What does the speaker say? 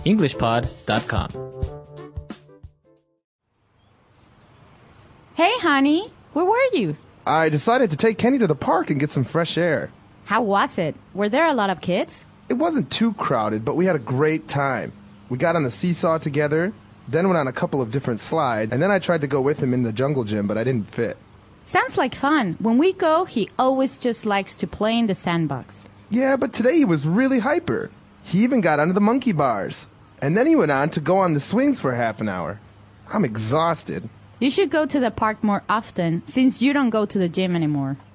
englishpod.com. Hey, honey, where were you? I decided to take Kenny to the park and get some fresh air. How was it? Were there a lot of kids? It wasn't too crowded, but we had a great time. We got on the seesaw together, then went on a couple of different slides, and then I tried to go with him in the jungle gym, but I didn't fit. Sounds like fun. When we go, he always just likes to play in the sandbox. Yeah, but today he was really hyper. He even got onto the monkey bars. And then he went on to go on the swings for half an hour. I'm exhausted. You should go to the park more often, since you don't go to the gym anymore.